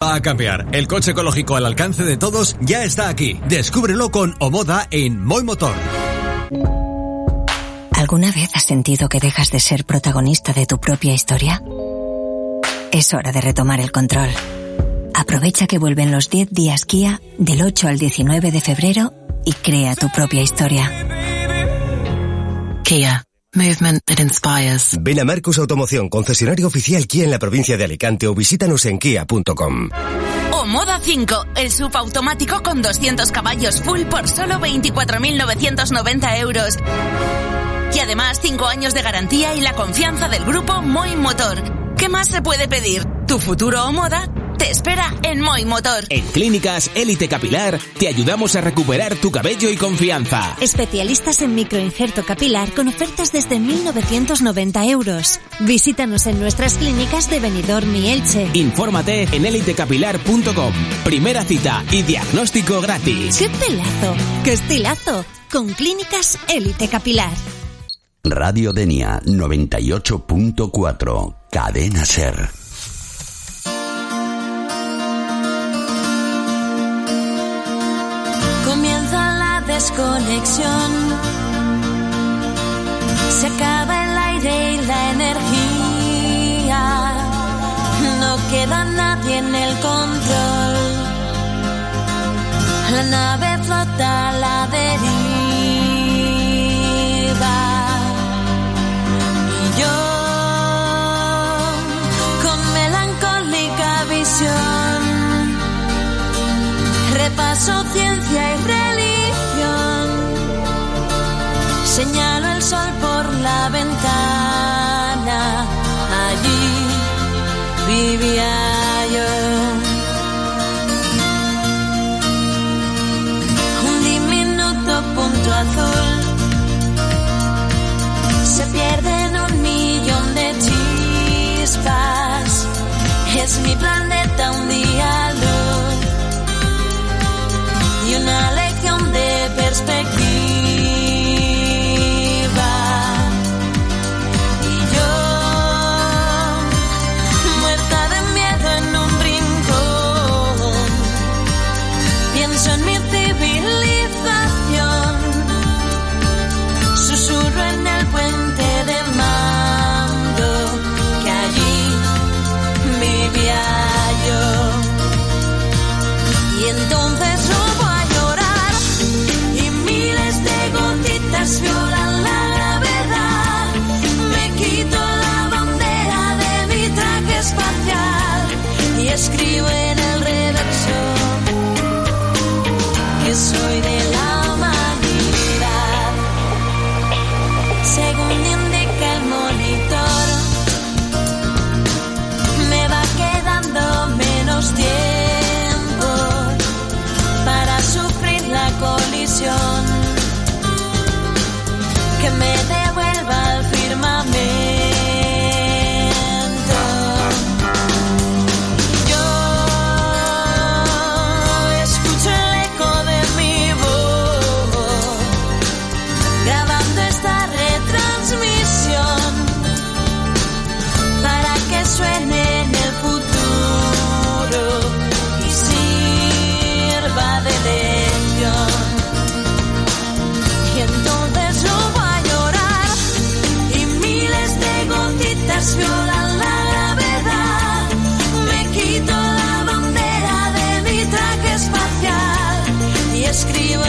va a cambiar. El coche ecológico al alcance de todos ya está aquí. Descúbrelo con Omoda en Moi Motor. ¿Alguna vez has sentido que dejas de ser protagonista de tu propia historia? Es hora de retomar el control. Aprovecha que vuelven los 10 días Kia del 8 al 19 de febrero y crea tu propia historia. Kia. Movement that inspires. Ven a Marcus Automoción, concesionario oficial Kia en la provincia de Alicante, o visítanos en kia.com. Omoda 5, el SUV automático con 200 caballos full por solo 24.990 euros. Y además 5 años de garantía y la confianza del grupo Moi Motor. ¿Qué más se puede pedir? Tu futuro Omoda te espera en Moi Motor. En Clínicas Élite Capilar te ayudamos a recuperar tu cabello y confianza. Especialistas en microinjerto capilar con ofertas desde 1.990 euros. Visítanos en nuestras clínicas de Benidorm y Elche. Infórmate en elitecapilar.com. Primera cita y diagnóstico gratis. ¡Qué pelazo! ¡Qué estilazo! Con Clínicas Élite Capilar. Radio Denia 98.4. Cadena SER. Comienza la desconexión, se acaba el aire y la energía, no queda nadie en el control, la nave flota a la deriva y yo con melancólica visión repaso ciencia y religión, señalo el sol por la ventana, allí vivía yo. Un diminuto punto azul se pierde en 1.000.000 de chispas, es mi planeta un día luz y una lección de perspectiva. Y yo, muerta de miedo en un rincón, pienso en mi civilización, susurro en el puente de mando, que allí vivía yo. Y entonces violan la gravedad, me quito la bandera de mi traje espacial y escribo en el reverso que soy de la humanidad. Según indica el monitor, me va quedando menos tiempo para sufrir la colisión que me devuelva al firmamento. Yo escucho el eco de mi voz, grabando esta retransmisión, para que suene en el futuro y sirva de lección. Y entonces lo violan la gravedad, me quito la bandera de mi traje espacial y escribo